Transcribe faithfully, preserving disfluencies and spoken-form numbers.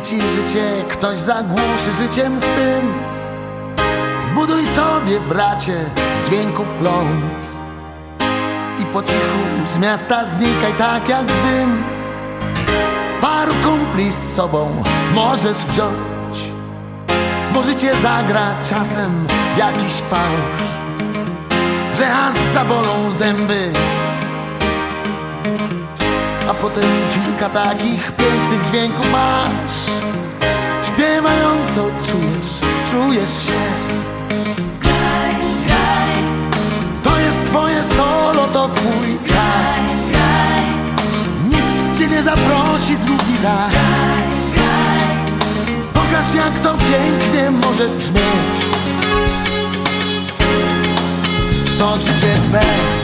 gdy ci życie ktoś zagłuszy życiem swym. Zbuduj sobie, bracie, z dźwięków ląd i po cichu z miasta znikaj tak jak w dym. Paru kumpli z sobą możesz wziąć, bo życie zagra czasem jakiś fałsz, że aż zabolą zęby. A potem kilka takich pięknych dźwięków masz, śpiewająco czujesz, czujesz się. Graj, graj, To jest twoje solo, to twój czas. graj, Nikt cię nie zaprosi drugi raz. graj, Pokaż, jak to pięknie może brzmieć. To życie twe.